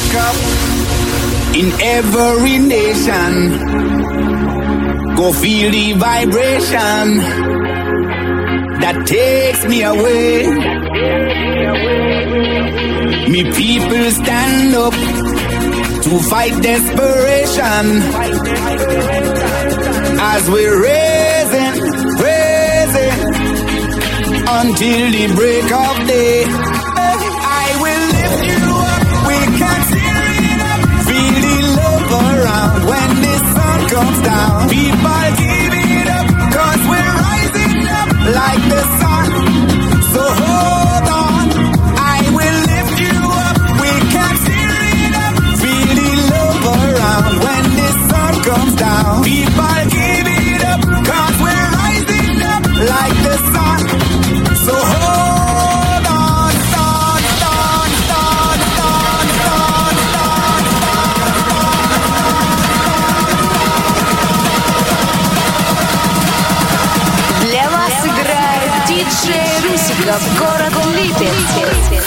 wake up in every nation. Go feel the vibration that takes me away. Me people stand up to fight desperation as we're raising until the break of day. I will lift you up, we can tear it up. Feel the love around when the sun comes down. People give it up, cause we're rising up like the sun. So hold on, I will lift you up, we can tear it up. Feel the love around when the sun comes down. People give it up, cause we're rising up like the sun. So hold on, Для вас играет диджей Русиков, город Липецк.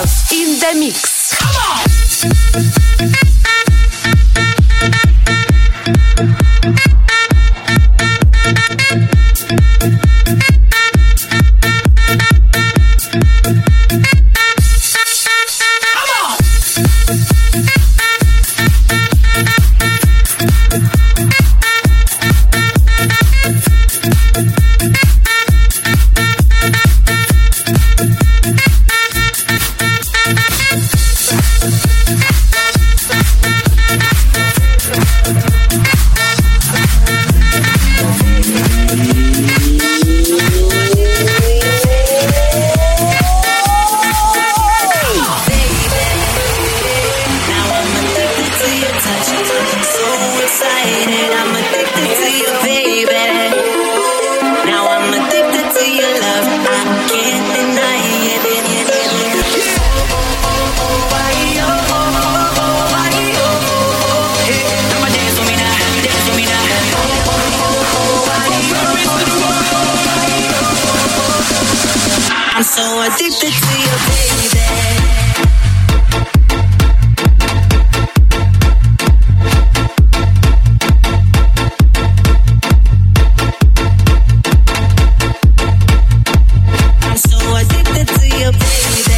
in the mix. Come on! Addicted to you, baby. I'm so addicted to you, baby.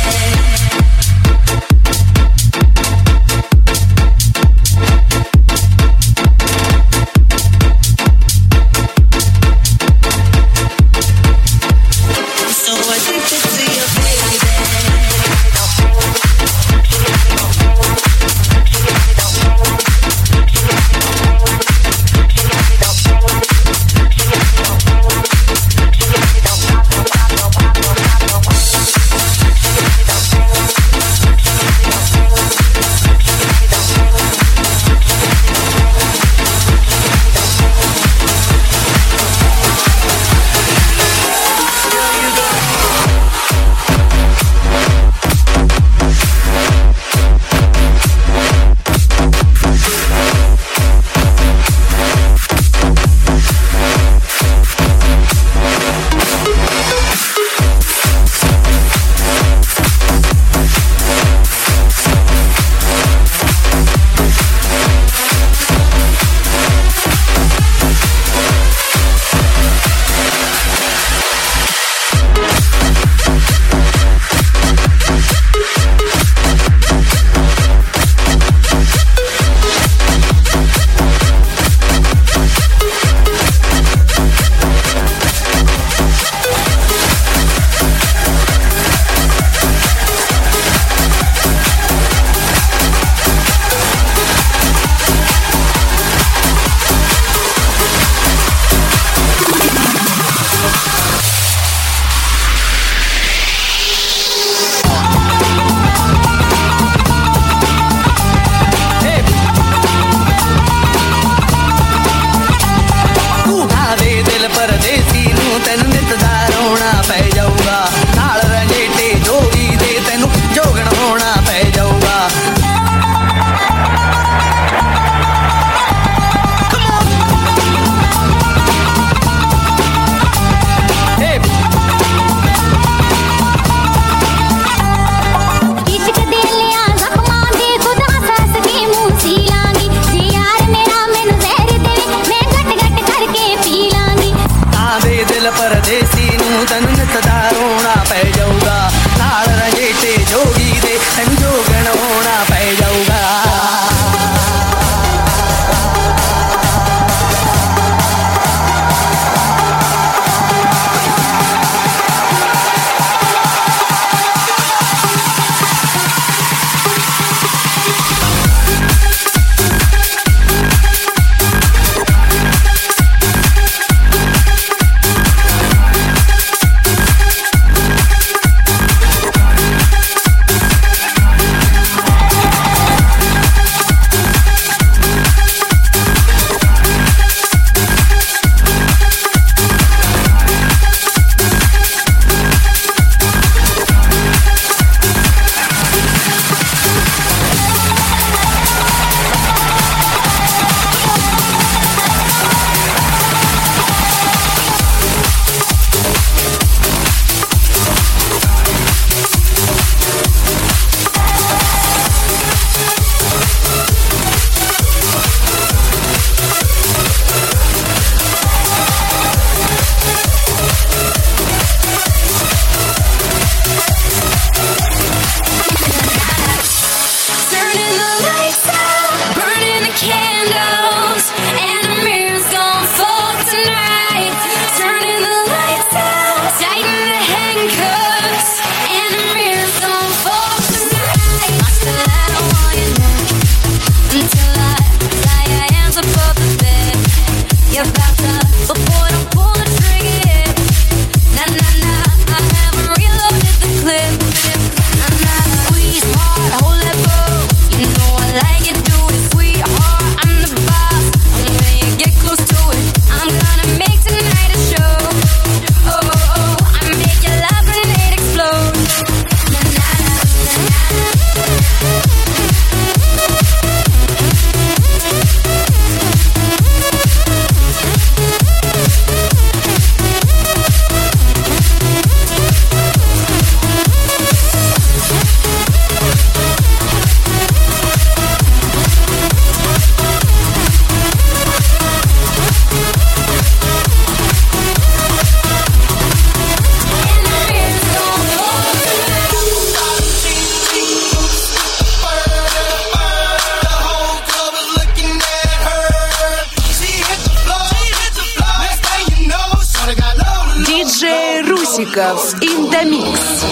Корсиков in the mix.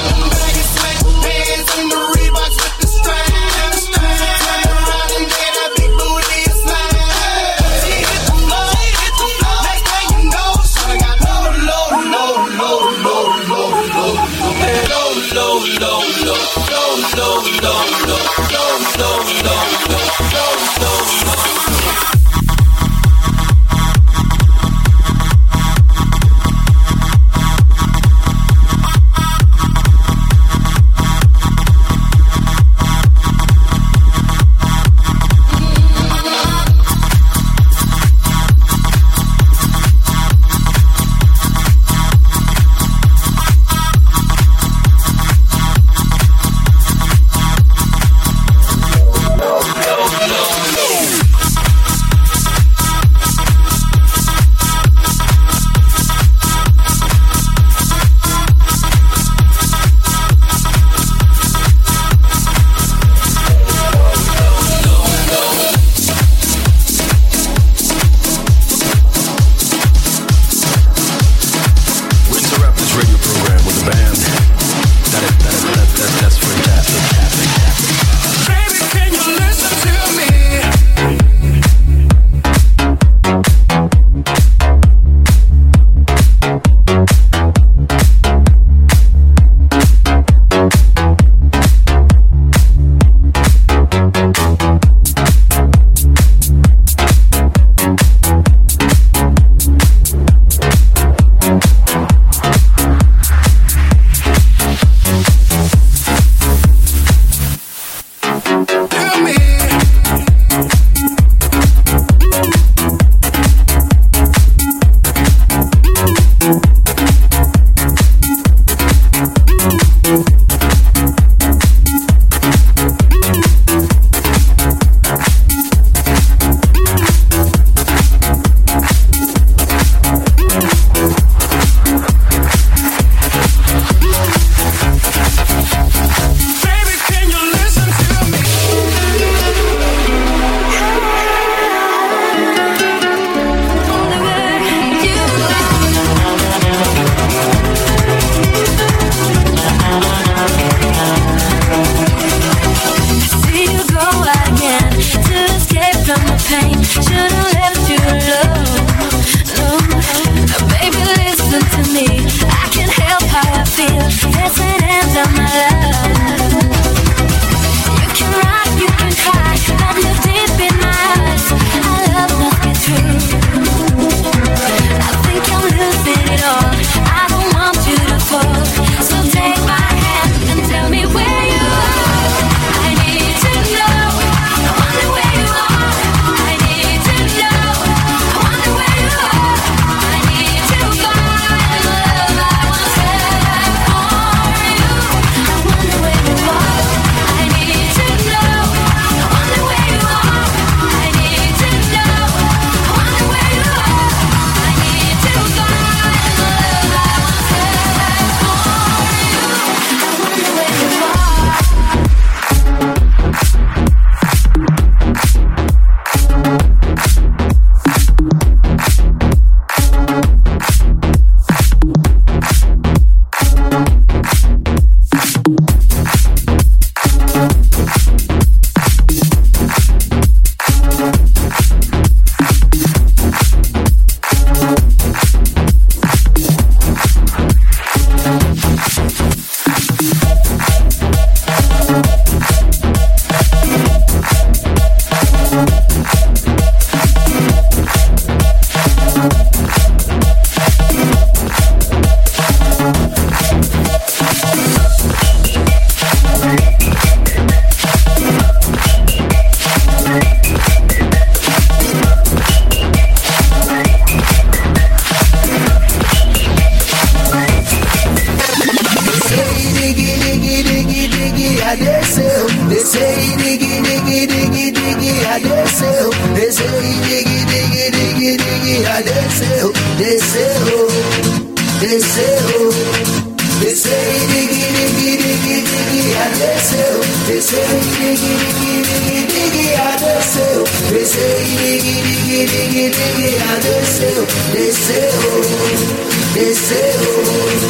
Deseo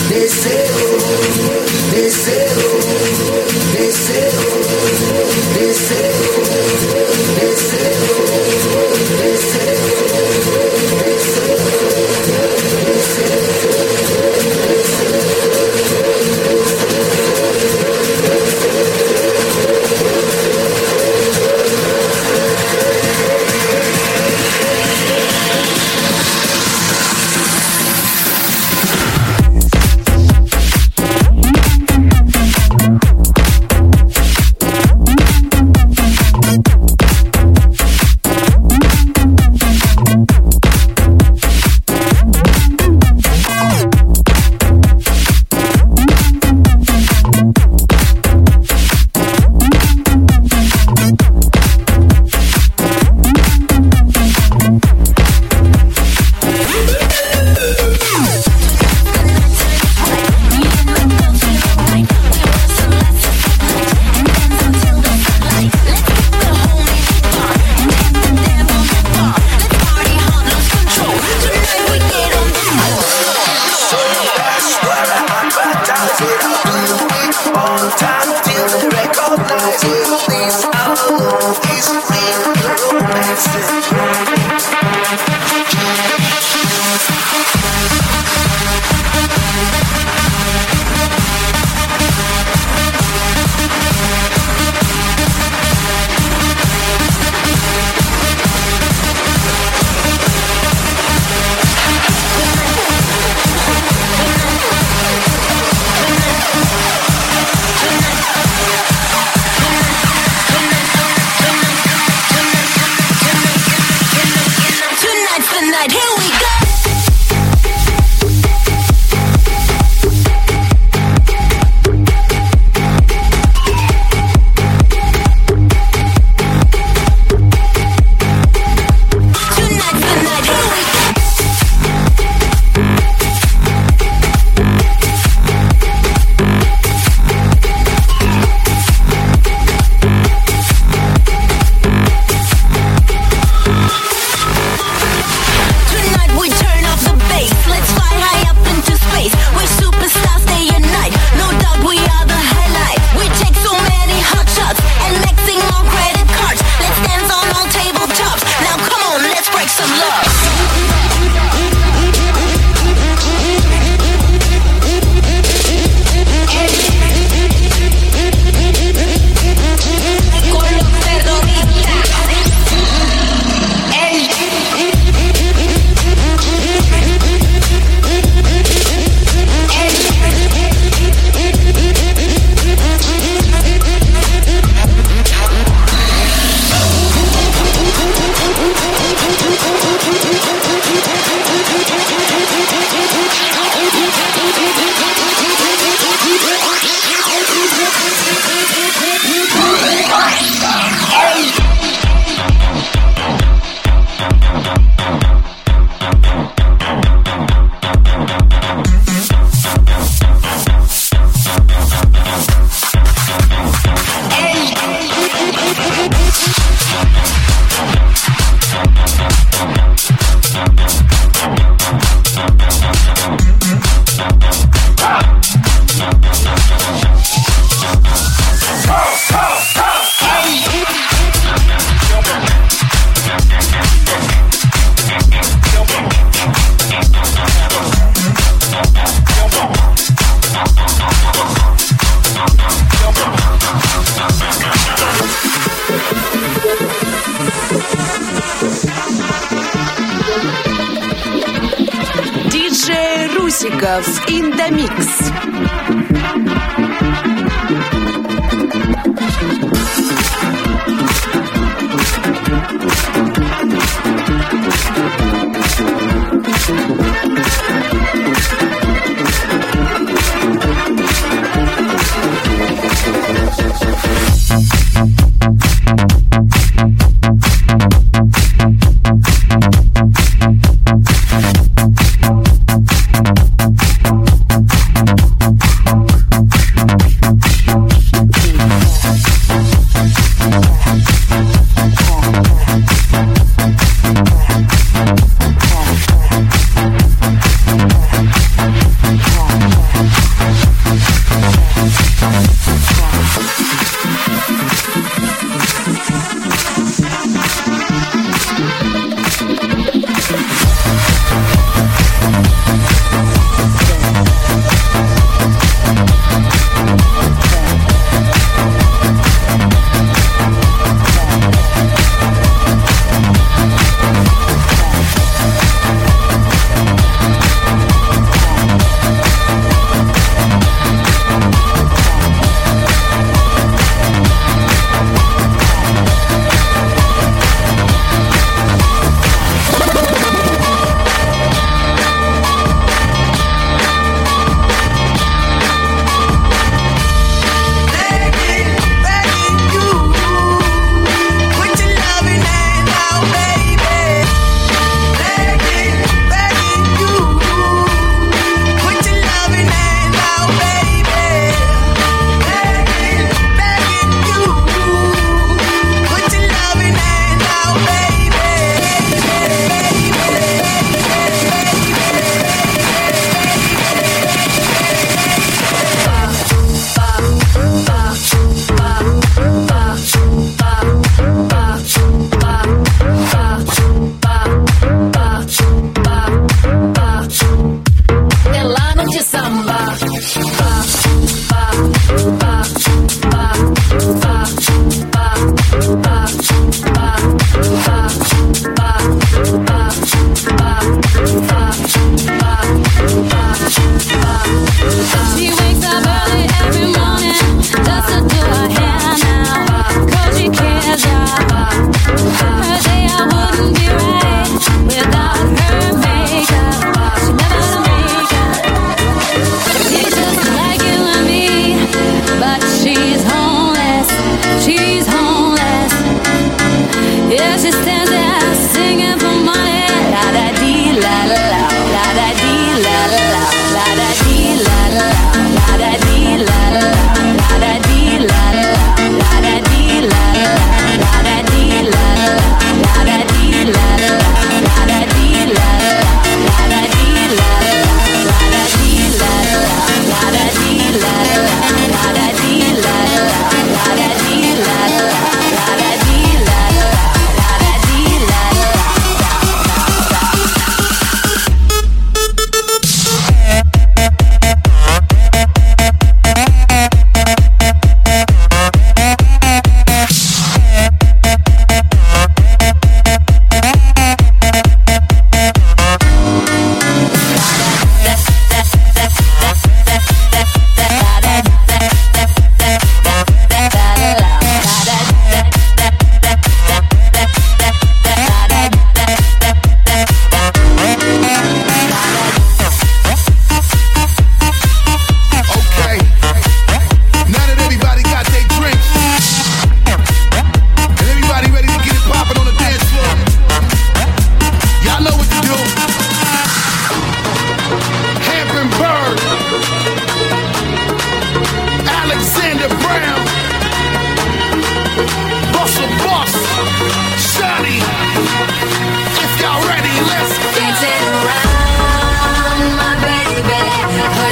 Русиков in the mix.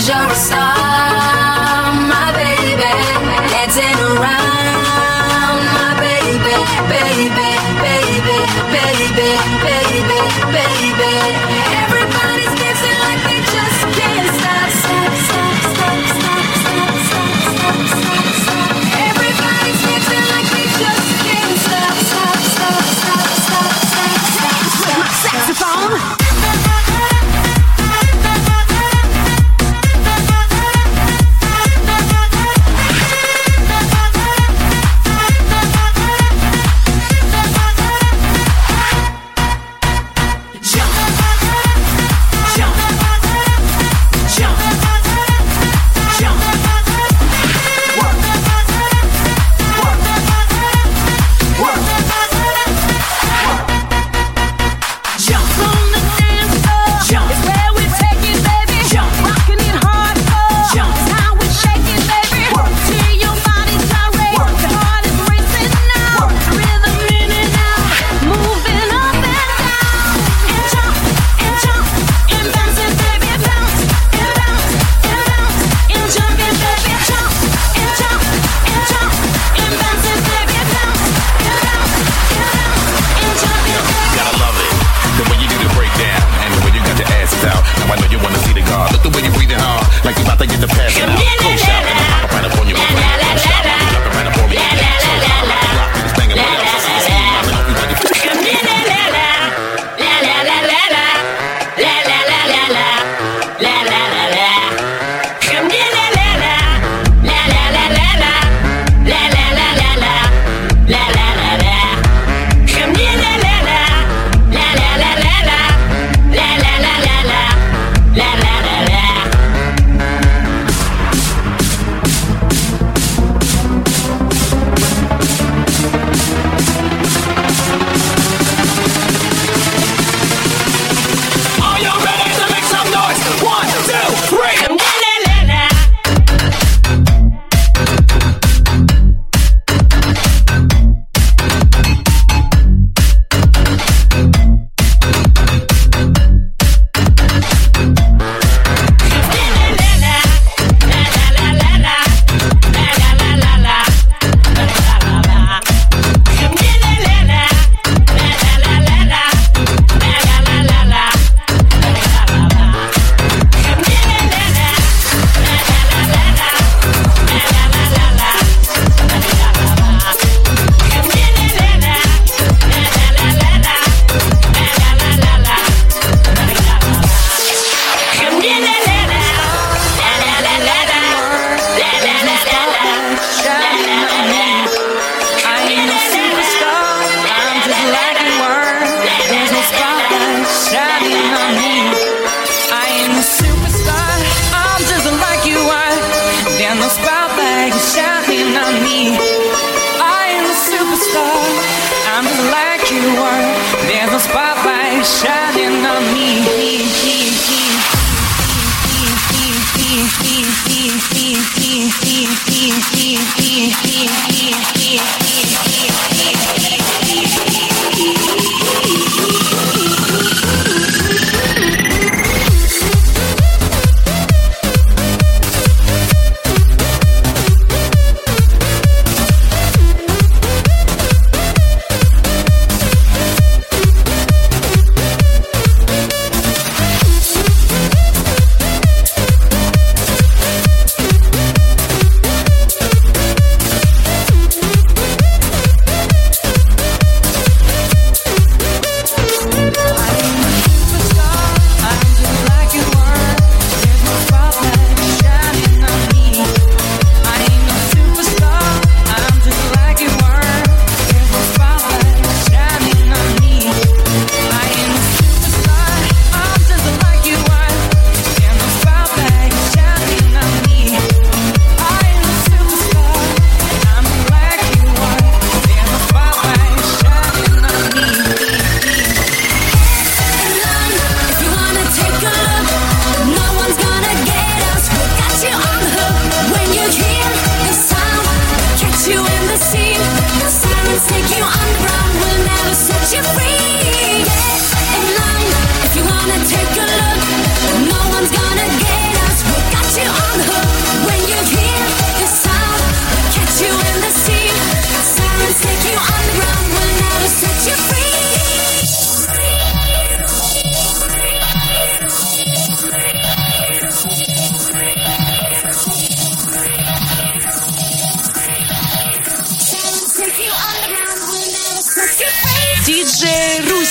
'cause you're a star, my baby, dancing around, my baby, baby, baby, baby, baby, baby. Everybody's dancing like they just can't stop, stop, stop, stop, stop, stop, stop, stop, stop, stop. Everybody's dancing like they just can't stop, stop, stop, stop, stop, stop, stop. With my saxophone.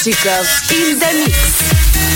Persikov in the mix.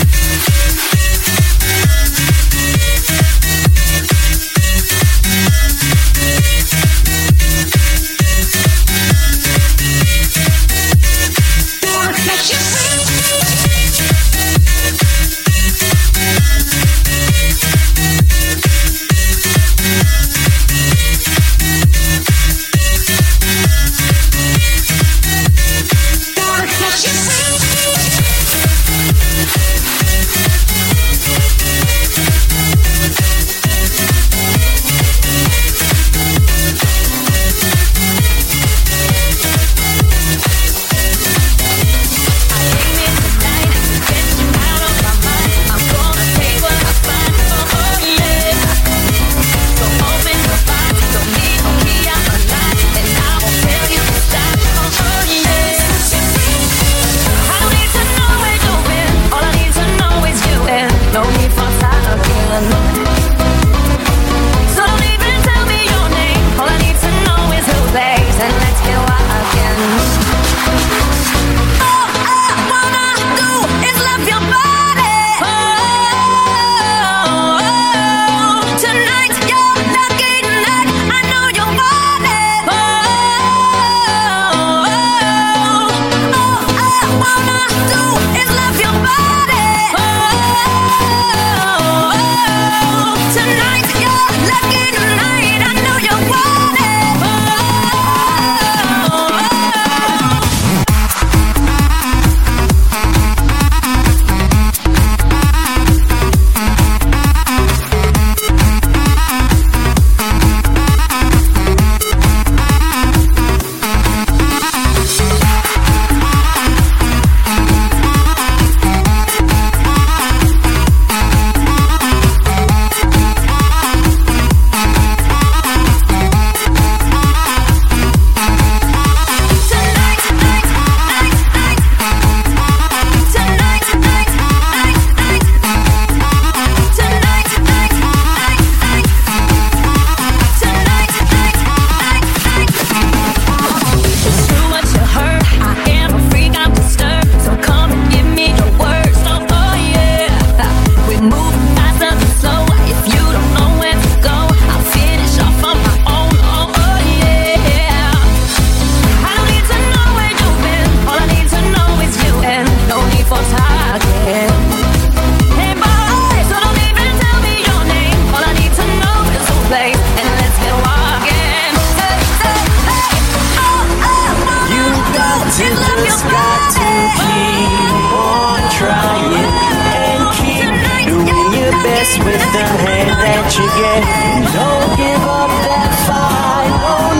With the hand that you get, don't give up that fight.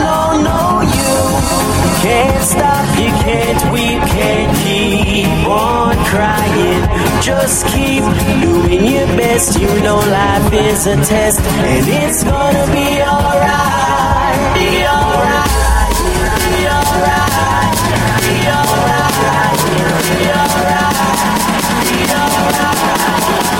No, you can't stop, you can't weep, can't keep on crying. Just keep doing your best. You know life is a test, and it's gonna be alright. Be alright. Be alright. Be alright. Be alright. Be alright.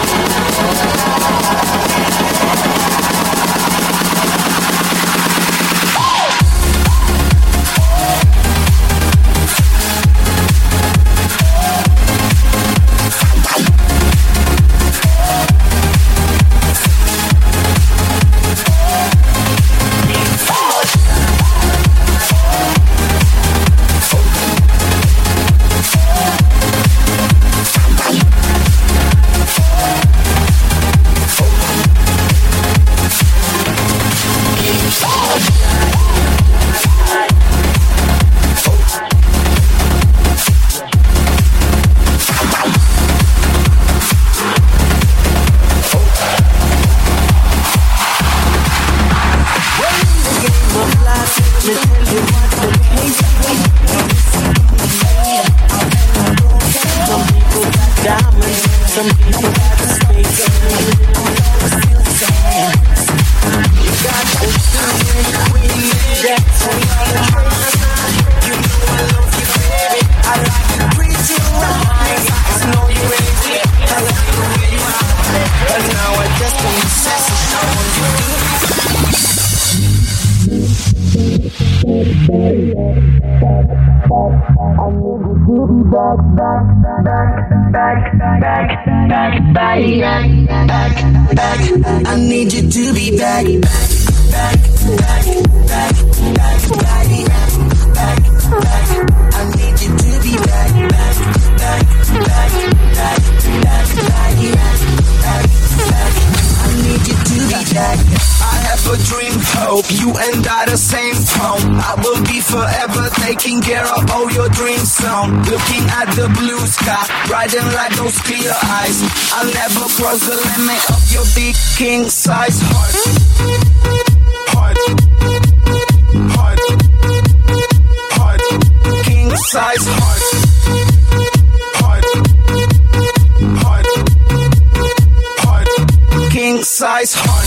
I need you to be back, back, back, back, back, back, back, back. I need you to be back, back, back, back, back, back, back, back, back. I need you to be back. I have a dream, hope you and I the same tone. I will be forever taking care of all your dreams sound. Looking at the blue sky, riding like those clear eyes. I'll never cross the limit of your big king size heart. Heart, heart, heart, king size heart. Heart, heart, heart, king size heart.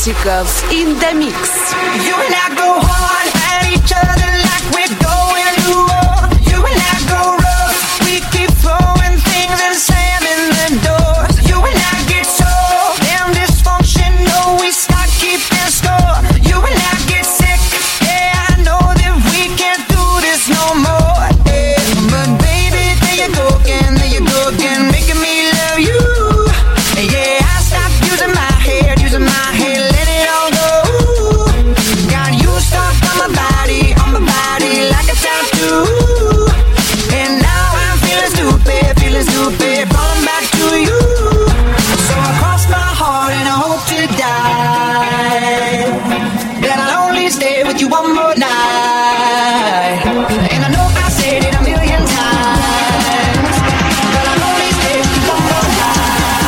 классиков in the mix. You and I go hard at each other like we're going to war. You and I go rough, we keep throwing things and slamming the doors. You and I get so damn dysfunctional, we start keeping score. You and I get sick, yeah, I know that we can't do this no more. Yeah. But baby, there you go again, making me love you. Yeah, I stopped using my head, let it all go. Got you stuck on my body like a tattoo. And now I'm feeling stupid, falling back to you. So I cross my heart and I hope to die that I'll only stay with you one more night. And I know I said it a million times, but I'll only stay with you one more night.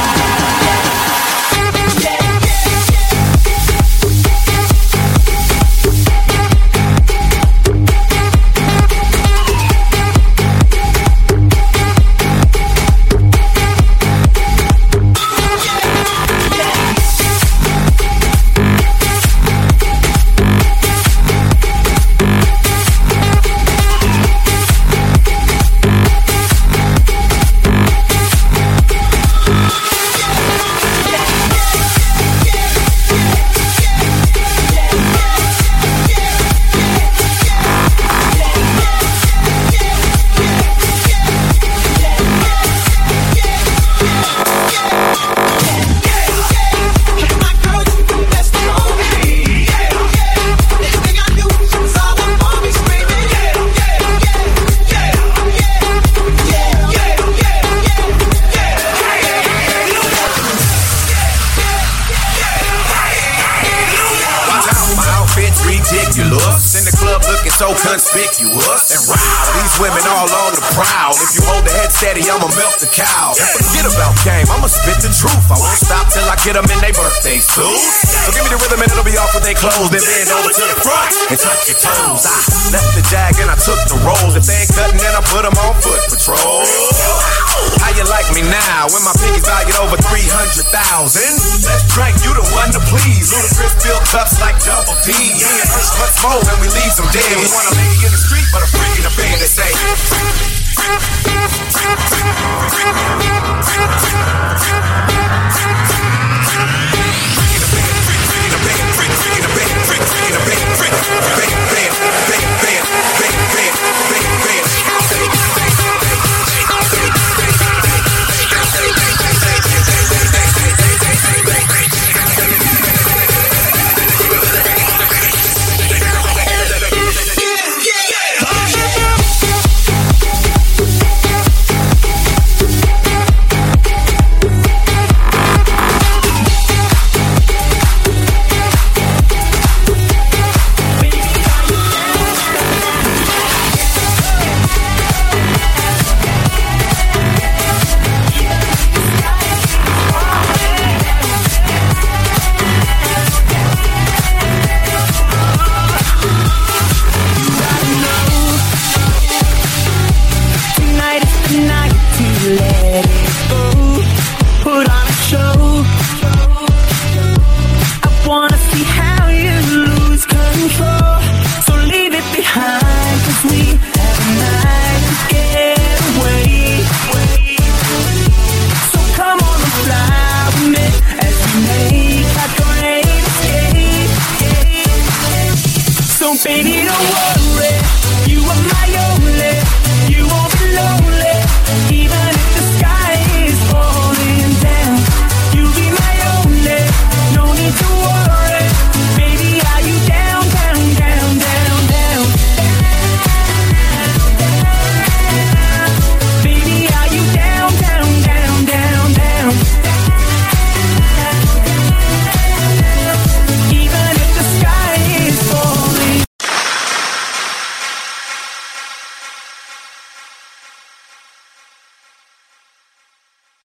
So conspicuous and wow, these women all on the prowl. If you hold the head steady, I'ma milk the cow. Forget about game, I'ma spit the truth. I won't stop till I get them in their birthdays too. So give me the rhythm and it'll be off with their clothes. Then bend over to the front and touch your toes. I left the jag and I took the rolls. If they ain't cutting, then I put them on foot patrol. How you like me now when my piggy's valued over 300,000? Let's drink, you the one to please. Ludacris fill cups like double D. Me and us much more when we leave them dead. We want a lady in the street, but a freak in the bed, they say.